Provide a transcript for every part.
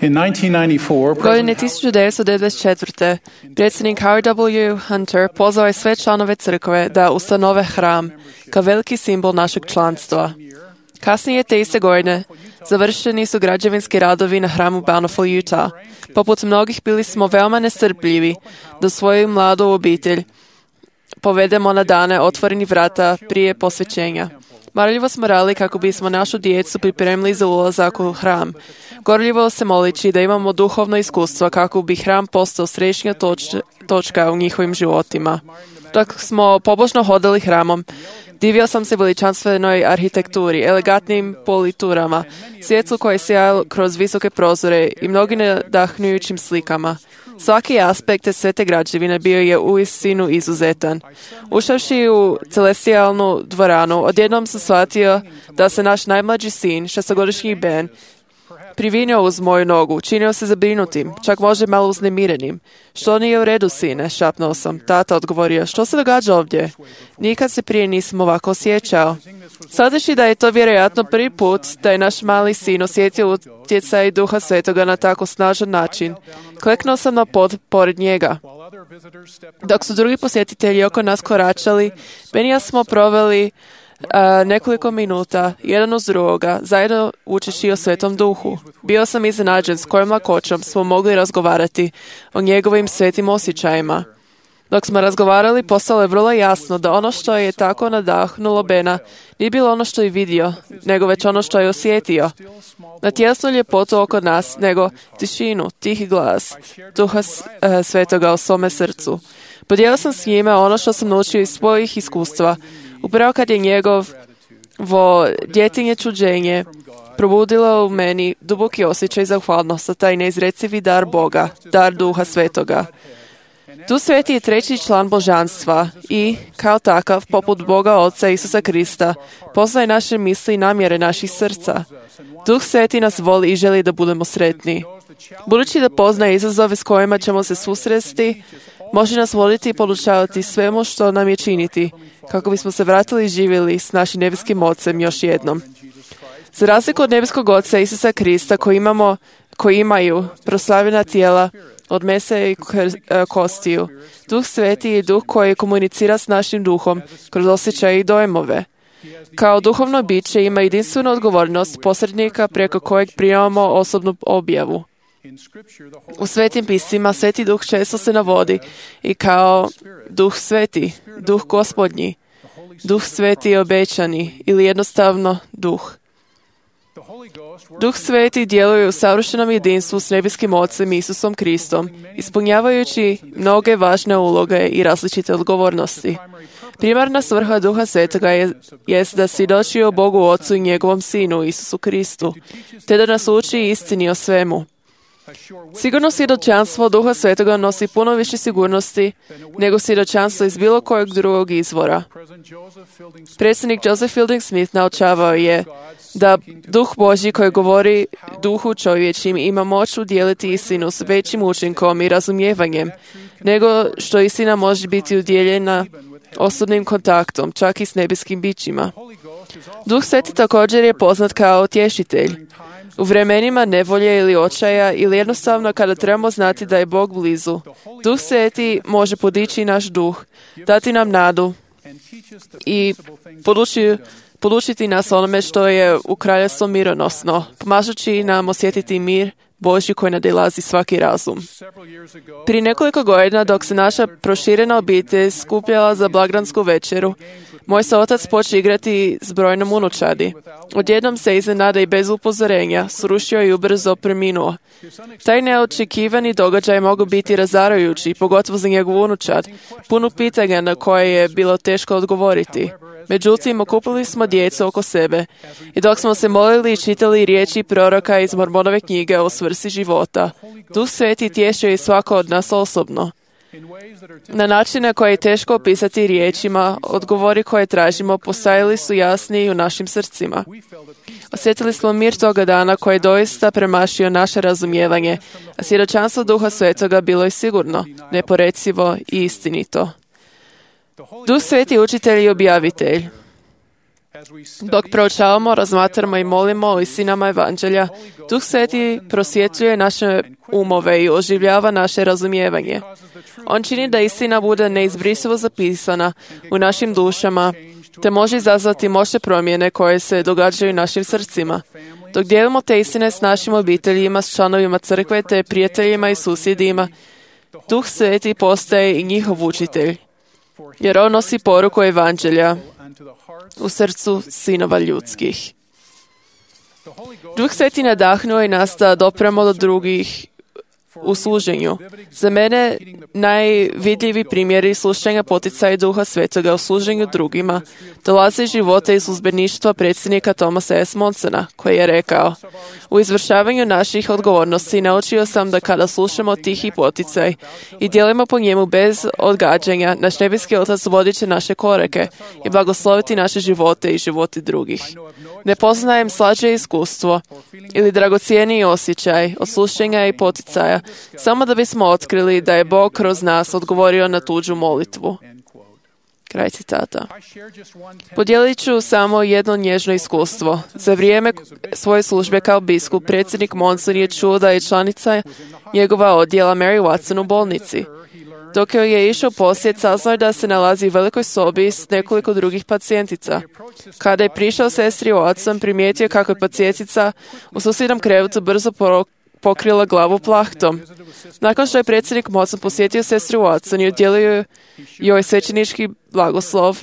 In 1994, Godine 1994. predsjednik Howard W. Hunter pozvao je sve članove crkve da ustanove hram kao veliki simbol našeg članstva. Kasnije te iste godine završeni su građevinski radovi na hramu Bountiful, Utah. Poput mnogih bili smo veoma nestrpljivi da svoju mladu obitelj povedemo na dane otvorenih vrata prije posvećenja. Marljivo smo radili kako bismo našu djecu pripremili za ulazak u hram. Gorljivo se molići da imamo duhovno iskustvo kako bi hram postao središnja točka u njihovim životima. Dok smo pobožno hodali hramom, divio sam se veličanstvenoj arhitekturi, elegantnim politurama, svjetlu koje sjajalo kroz visoke prozore i mnogim nadahnjujućim slikama. Svaki aspekt te sve te građevine bio je uistinu izuzetan. Ušavši u celestijalnu dvoranu, odjednom sam shvatio da se naš najmlađi sin, 6-godišnji Ben, privinio uz moju nogu, činio se zabrinutim, čak možda malo uznemirenim. Što nije u redu, sine, šapnuo sam. Tata odgovorio, što se događa ovdje? Nikad se prije nisam ovako osjećao. Shvativši da je to vjerojatno prvi put da je naš mali sin osjetio utjecaj Duha Svetoga na tako snažan način, kleknuo sam na pod pored njega. Dok su drugi posjetitelji oko nas koračali, Ben i ja smo proveli nekoliko minuta, jedan uz drugoga, zajedno učeći o Svetom Duhu. Bio sam iznenađen s kojom lakoćom smo mogli razgovarati o njegovim svetim osjećajima. Dok smo razgovarali, postalo je vrlo jasno da ono što je tako nadahnulo Bena nije bilo ono što je vidio, nego već ono što je osjetio. Na tjelesnu ljepotu oko nas, nego tišinu, tihi glas Duha Svetoga u svome srcu. Podijelio sam s njime ono što sam naučio iz svojih iskustva, upravo kad je njegovo djetinje čuđenje probudilo u meni duboki osjećaj zahvalnosti za taj neizrecivi dar Boga, dar Duha Svetoga. Duh Sveti je treći član božanstva i, kao takav, poput Boga Oca Isusa Krista, poznaje naše misli i namjere naših srca. Duh Sveti nas voli i želi da budemo sretni. Budući da poznaje izazove s kojima ćemo se susresti, može nas voditi i podučavati svemu što nam je činiti, kako bismo se vratili i živjeli s našim nebeskim Ocem još jednom. Za razliku od nebeskog Oca Isusa Krista koji imaju proslavljena tijela od mesa i kostiju, Duh Sveti je duh koji komunicira s našim duhom kroz osjećaje i dojmove. Kao duhovno biće ima jedinstvenu odgovornost posrednika preko kojeg primamo osobnu objavu. U Svetim pismima Sveti Duh često se navodi i kao Duh Sveti, Duh Gospodnji, Duh Sveti obećani ili jednostavno Duh. Duh Sveti djeluje u savršenom jedinstvu s nebeskim Ocem Isusom Kristom, ispunjavajući mnoge važne uloge i različite odgovornosti. Primarna svrha Duha Svetoga jest da svjedoči o Bogu Ocu i njegovom Sinu Isusu Kristu, te da nas uči istini o svemu. Sigurno svjedočanstvo Duha Svetoga nosi puno više sigurnosti nego svjedočanstvo iz bilo kojeg drugog izvora. Predsjednik Joseph Fielding Smith naučavao je da Duh Božji koji govori duhu čovječim ima moć udjeliti istinu s većim učinkom i razumijevanjem, nego što istina može biti udjeljena osobnim kontaktom, čak i s nebeskim bićima. Duh Sveti također je poznat kao utješitelj. U vremenima nevolje ili očaja ili jednostavno kada trebamo znati da je Bog blizu, Duh Sveti može podići naš duh, dati nam nadu i podučiti nas onome što je u kraljevstvu mironosno, pomažući nam osjetiti mir Božji koji nadilazi svaki razum. Prije nekoliko godina, dok se naša proširena obitelj skupljala za blagdansku večeru, moj se otac počeo igrati s brojnom unučadi. Odjednom se iznenada i bez upozorenja srušio i ubrzo preminuo. Taj neočekivani događaj mogao biti razarajući, pogotovo za njegovu unučad, puno pitanja na koje je bilo teško odgovoriti. Međutim, okupili smo djecu oko sebe i dok smo se molili i čitali riječi proroka iz Mormonove knjige o svrsi života, Duh Sveti tješio je svako od nas osobno. Na načine koje je teško opisati riječima, odgovori koje tražimo postajali su jasniji u našim srcima. Osjetili smo mir toga dana koji je doista premašio naše razumijevanje, a svjedočanstvo Duha Svetoga bilo je sigurno, neporecivo i istinito. Duh Sveti učitelj i objavitelj. Dok proučavamo, razmatramo i molimo o istinama Evanđelja, Duh Sveti prosvjetljuje naše umove i oživljava naše razumijevanje. On čini da istina bude neizbrisivo zapisana u našim dušama, te može izazvati moćne promjene koje se događaju u našim srcima. Dok dijelimo te istine s našim obiteljima, s članovima crkve, te prijateljima i susjedima, Duh Sveti postaje i njihov učitelj, jer on nosi poruku Evanđelja u srcu sinova ljudskih. Duh Sveti nadahnuo je nas da dopremo do drugih u služenju. Za mene najvidljiviji primjeri slušanja poticaja Duha Svetoga u služenju drugima dolaze iz života i službeništva predsjednika Thomasa S. Monsona, koji je rekao: u izvršavanju naših odgovornosti naučio sam da kada slušamo tihi poticaj i djelujemo po njemu bez odgađanja, naš nebeski Otac vodit će naše korake i blagosloviti naše živote i živote drugih. Ne poznajem slađe iskustvo ili dragocijeniji osjećaj od slušanja i poticaja, samo da bismo otkrili da je Bog kroz nas odgovorio na tuđu molitvu. Kraj citata. Podijelit ću samo jedno nježno iskustvo. Za vrijeme svoje službe kao biskup, predsjednik Monson je čuo da je članica njegova odjela Mary Watson u bolnici. Dok joj je išao posjet, saznao da se nalazi u velikoj sobi s nekoliko drugih pacijentica. Kada je prišao sestri Watson, primijetio kako je pacijentica u susjednom krevetu brzo pokrila glavu plahtom. Nakon što je predsjednik Monson posjetio sestru Watson i udjelio joj svećenički blagoslov,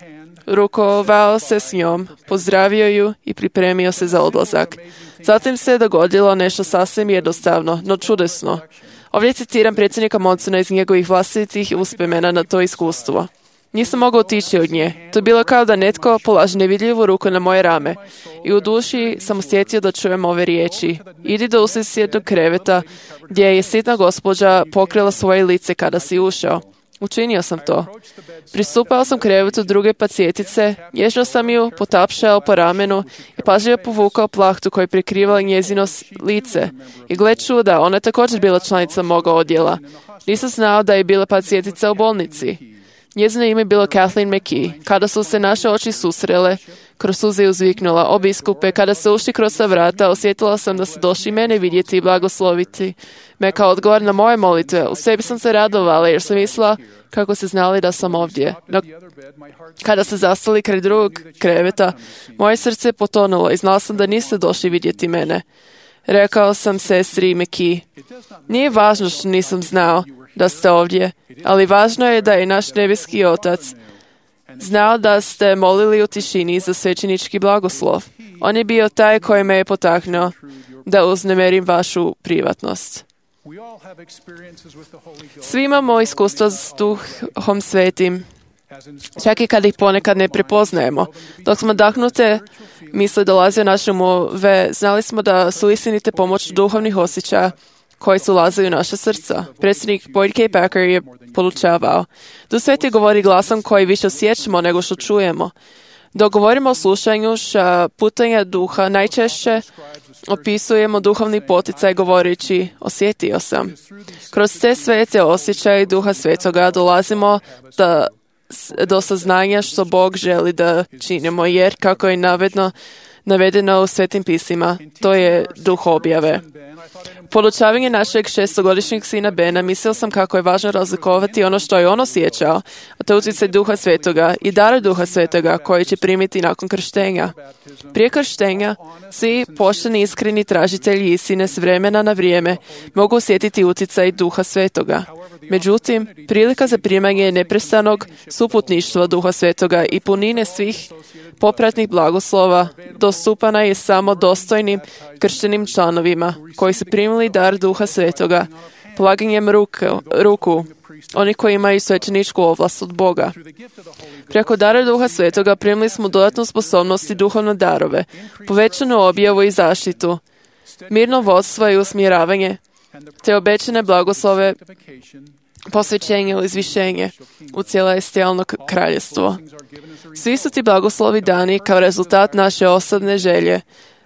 rukovao se s njom, pozdravio ju i pripremio se za odlazak. Zatim se dogodilo nešto sasvim jednostavno, no čudesno. Ovdje citiram predsjednika Monsona iz njegovih vlastitih uspomena na to iskustvo. Nisam mogao otići od nje. To je bilo kao da netko polaže nevidljivu ruku na moje rame. I u duši sam osjetio da čujem ove riječi: idi do susjednog kreveta gdje je sitna gospođa pokrila svoje lice kada si ušao. Učinio sam to. Pristupao sam krevetu druge pacijentice, nježno sam ju potapšao po ramenu i pažljivo povukao plahtu koja je prikrivala njezino lice. I gle čuda, ona je također bila članica moga odjela. Nisam znao da je bila pacijentica u bolnici. Njezino ime je bilo Kathleen McKee. Kada su se naše oči susrele, kroz suze uzviknula: o biskupe, kada ste ušli kroz ta vrata, osjetila sam da ste došli mene vidjeti i blagosloviti me kao odgovor na moje molitve. U sebi sam se radovala jer sam mislila kako ste znali da sam ovdje. No, kada ste zastali kraj drugog kreveta, moje srce je potonulo i znala sam da niste došli vidjeti mene. Rekao sam sestri McKee: nije važno što nisam znao da ste ovdje, ali važno je da je naš nebeski Otac znao da ste molili u tišini za svećenički blagoslov. On je bio taj koji me je potaknuo da uznemerim vašu privatnost. Svi imamo iskustva s Duhom Svetim, čak i kad ih ponekad ne prepoznajemo. Dok smo dahnute misli dolaze u naše umove, znali smo da su istinite pomoć duhovnih osjećaja koji su ulazili u naša srca. Predsjednik Boyd K. Packer je podučavao: Duh Sveti govori glasom koji više osjećamo nego što čujemo. Dok govorimo o slušanju putanja duha, najčešće opisujemo duhovni poticaj govoreći: osjetio sam. Kroz te svete osjećaje Duha Svetoga dolazimo do saznanja što Bog želi da činimo, jer kako je navedeno u Svetim pisima, to je duh objave. Podučavanje našeg 6-godišnjeg sina Bena, mislio sam kako je važno razlikovati ono što je on osjećao, a to je utjecaj Duha Svetoga i dar Duha Svetoga koji će primiti nakon krštenja. Prije krštenja, svi pošteni iskreni tražitelji istine s vremena na vrijeme mogu osjetiti utjecaj Duha Svetoga. Međutim, prilika za primanje neprestanog suputništva Duha Svetoga i punine svih popratnih blagoslova dostupana je samo dostojnim krštenim članovima koji su primili dar Duha Svetoga polaganjem ruku, oni koji imaju svećeničku ovlast od Boga. Preko dara Duha Svetoga primili smo dodatnu sposobnost i duhovne darove, povećanu objavu i zaštitu, mirno vodstvo i usmjeravanje, te obećane blagoslove, posvećenje ili izvišenje u celestijalno kraljevstvo. Svi su ti blagoslovi dani kao rezultat naše osobne želje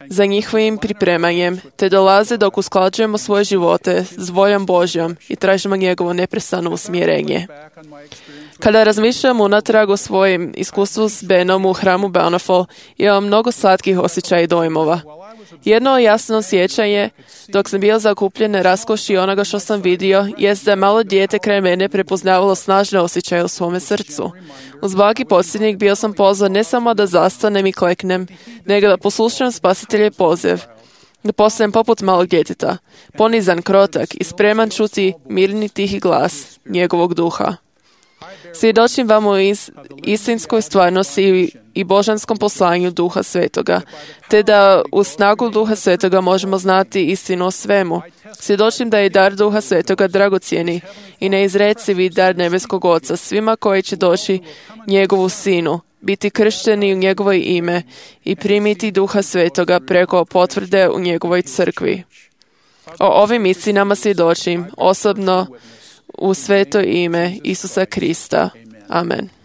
za njihovim pripremanjem, te dolaze dok usklađujemo svoje živote s voljom Božjom i tražimo njegovo neprestano usmjerenje. Kada razmišljam unatrag o svojim iskustvu s Benom u hramu Bountiful, imam mnogo slatkih osjećaja i dojmova. Jedno jasno sjećanje, dok sam bio zakupljen na raskoši onoga što sam vidio, jest da je malo dijete kraj mene prepoznavalo snažne osjećaje u svome srcu. Uz blagi podsjetnik bio sam pozvan ne samo da zastanem i kleknem, nego da poslušam Spasiteljev poziv, da postanem poput malog djeteta, ponizan, krotak i spreman čuti mirni tihi glas njegovog duha. Svjedočim vam o istinskoj stvarnosti i božanskom poslanju Duha Svetoga, te da u snagu Duha Svetoga možemo znati istinu o svemu. Svjedočim da je dar Duha Svetoga dragocjeni i neizrecivi dar nebeskog Oca svima koji će doći njegovu sinu, biti kršteni u njegovoj ime i primiti Duha Svetoga preko potvrde u njegovoj crkvi. O ovim istinama svjedočim osobno u sveto ime Isusa Krista. Amen.